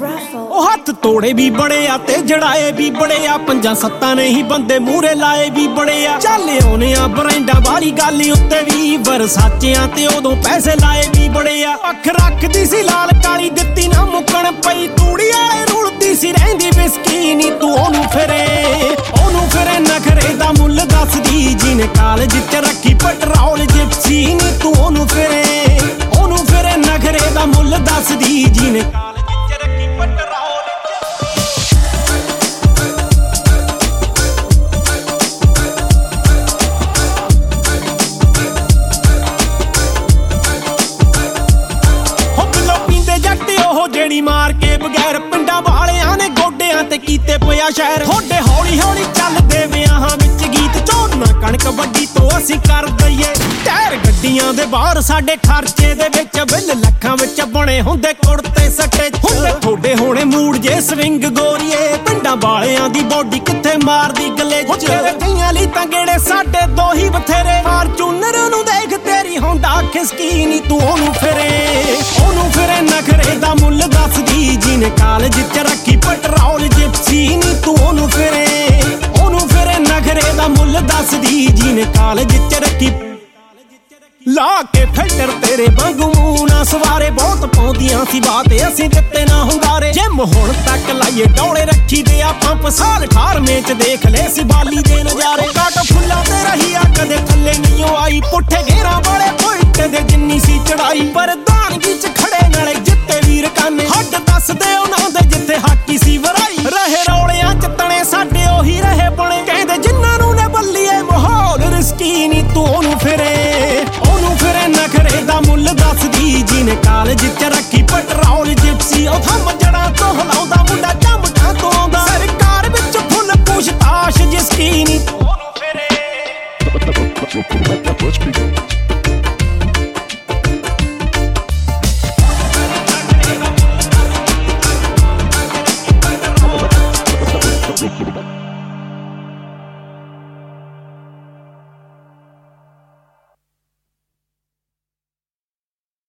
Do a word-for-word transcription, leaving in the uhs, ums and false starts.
ਉਹ ਹੱਥ ਤੋੜੇ ਵੀ ਬੜੇ ਆ ਤੇ ਜੜਾਏ ਵੀ ਬੜੇ ਆ, ਪੰਜਾਂ ਸੱਤਾਂ ਨੇ ਹੀ ਬੰਦੇ ਮੂਹਰੇ ਲਾਏ ਵੀ ਬੜੇ ਆ। ਚੱਲ ਆਉਨੇ ਆ ਬਰੈਂਡਾਂ ਵਾਲੀ ਗੱਲ ਉੱਤੇ ਵੀ, ਵਰਸਾਚਿਆਂ ਤੇ ਉਦੋਂ ਪੈਸੇ ਲਾਏ ਵੀ ਬੜੇ ਆ। ਅੱਖ ਰੱਖਦੀ ਸੀ ਲਾਲ ਕਾਲੀ ਦਿੱਤੀ ਨਾ ਮੁੱਕਣ ਪਈ, ਤੂੜੀ ਵਾਲੇ ਰੁਲਦੀ ਸੀ ਰਹਿੰਦੀ ਵਿਸਕੀ ਨੀ ਤੂੰ ਉਹਨੂੰ ਫਿਰੇ ਉਹਨੂੰ ਫਿਰੇ ਨਖਰੇ ਦਾ ਮੁੱਲ ਦੱਸਦੀ, ਜਿਹਨੇ ਕਾਲਜ ਚ ਰੱਖੀ ਪੈਟਰੋਲ ਜਿਪਸੀ ਨੀ ਤੂੰ ਉਹਨੂੰ ਫਿਰੇ ਉਹਨੂੰ ਫਿਰੇ ਨਖਰੇ ਦਾ ਮੁੱਲ ਦੱਸਦੀ, ਜਿਹਨੇ ਕਾਲਜ ਚ ਰੱਖੀ ਪੈਟਰੋਲ। ਜਿਹੜੀ ਮਾਰ ਕੇ ਬਗੈਰ ਪਿੰਡਾਂ ਵਾਲਿਆਂ ਨੇ ਗੋਡਿਆਂ ਤੇ ਕੀਤੇ ਪਿਆ ਸ਼ਹਿਰ। ਥੋੜੇ ਹੌਲੀ ਹੌਲੀ ਚੱਲਦੇ ਵਿਆਹਾਂ ਵਿੱਚ ਗੀਤ, ਝੋਨਾ ਕਣਕ ਵੱਡੀ ਤੋਂ ਅਸੀਂ ਕਰ ਦਈਏ ਟਾਇਰ ਗੱਡੀਆਂ ਦੇ ਬਾਹਰ, ਸਾਡੇ ਖਰਚੇ ਦੇ ਵਿੱਚ ਬਿੱਲ ਲੱਖਾਂ ਵਿੱਚ ਬਣੇ ਹੁੰਦੇ ਕੁੜਤੇ ਸੱਟੇ। ਹੁੰਦੇ ਥੋੜੇ ਹੋਣੇ ਮੂਡ ਜੇ ਸਵਿੰਗ ਗੋਰੀਏ, ਪਿੰਡਾਂ ਵਾਲਿਆਂ ਦੀ ਬੋਡੀ ਕਿੱਥੇ ਮਾਰਦੀ ਗਲੇ ਚ। ਤੇਰੇ ਕਈਆਂ ਲਈ ਤਾਂ ਗੇੜੇ ਸਾਡੇ ਦੋ ਹੀ ਬਥੇਰੇ, ਫਾਰਚੂਨਰ ਨੂੰ ਦੇਖ ਤੇਰੀ ਹੁੰਦਾ ਖਿਸਕੀ ਨੀ ਤੂੰ ਉਹਨੂੰ ਫਿਰੇ ਉਹਨੂੰ ਫਿਰੇ ਨਖਰੇ ਦਾ ਮੁੱਲ ਦੱਸਦੀ, ਜਿਹਨੇ ਕਾਲਜ ਚ ਰੱਖੀ ਪੈਟਰੋਲ ਜਿਪਸੀ ਨੀ ਤੂੰ ਉਹਨੂੰ ਫਿਰੇ ਉਹਨੂੰ ਫਿਰੇ ਨਖਰੇ ਦਾ ਮੁੱਲ ਦੱਸਦੀ, ਜਿਹਨੇ ਕਾਲਜ ਚ ਰੱਖੀ। ਲਾ ਕੇ ਫਿਲਟਰ ਤੇਰੇ ਵਾਂਗੂ ਮੂੰਹ ਨਾ ਸਵਾਰੇ, ਬਹੁਤ ਪਾਉਂਦੀਆਂ ਸੀ ਬਾਤ ਅਸੀਂ ਦਿੱਤੇ ਨਾ ਹੁੰਗਾਰੇ। ਜਿਮ ਹੁਣ ਤੱਕ ਲਾਈਏ ਡੌਲੇ ਰੱਖੀ ਦੇ ਆ ਪੰਪ, ਸਾਲ ਅਠਾਰਵੇਂ ਚ ਦੇਖ ਲੈ ਸੀ ਬਾਲੀ ਦੇ ਨਜ਼ਾਰੇ। ਕਾਟ ਫੁੱਲਾਂ ਤੇ ਰਹੀ ਆ ਕਦੇ ਥੱਲੇ ਨਹੀਂ ਆਈ, ਪੁੱਠੇ ਘੇਰਾਂ ਵਾਲੇ ਪੁਲਟ ਦੇ ਜਿੰਨੀ ਸੀ ਚੜਾਈ, ਪਰ